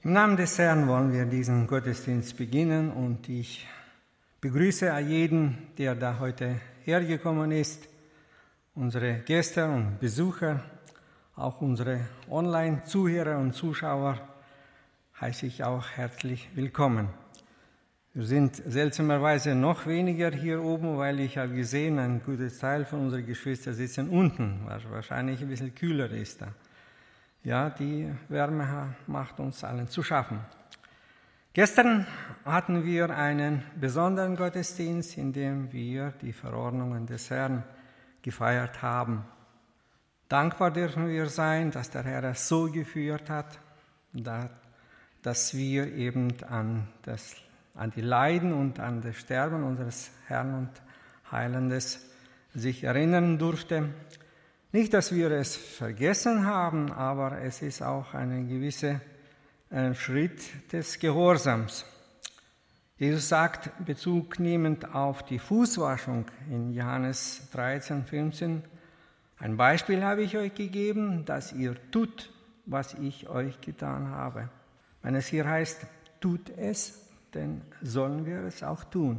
Im Namen des Herrn wollen wir diesen Gottesdienst beginnen und ich begrüße jeden, der da heute hergekommen ist, unsere Gäste und Besucher, auch unsere Online-Zuhörer und Zuschauer heiße ich auch herzlich willkommen. Wir sind seltsamerweise noch weniger hier oben, weil ich habe gesehen, ein guter Teil von unseren Geschwistern sitzen unten, was wahrscheinlich ein bisschen kühler ist da. Ja, die Wärme macht uns allen zu schaffen. Gestern hatten wir einen besonderen Gottesdienst, in dem wir die Verordnungen des Herrn gefeiert haben. Dankbar dürfen wir sein, dass der Herr es so geführt hat, dass wir eben an die Leiden und an das Sterben unseres Herrn und Heilandes sich erinnern durfte. Nicht, dass wir es vergessen haben, aber es ist auch ein gewisser Schritt des Gehorsams. Jesus sagt, Bezug nehmend auf die Fußwaschung in Johannes 13, 15, ein Beispiel habe ich euch gegeben, dass ihr tut, was ich euch getan habe. Wenn es hier heißt, tut es, dann sollen wir es auch tun.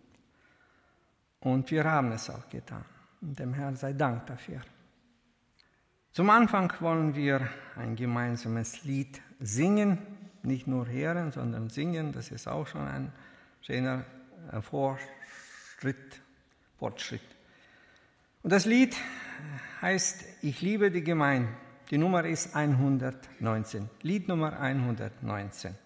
Und wir haben es auch getan. Und dem Herrn sei Dank dafür. Zum Anfang wollen wir ein gemeinsames Lied singen, nicht nur hören, sondern singen. Das ist auch schon ein schöner Fortschritt. Und das Lied heißt Ich liebe die Gemeinde. Die Nummer ist 119. Lied Nummer 119.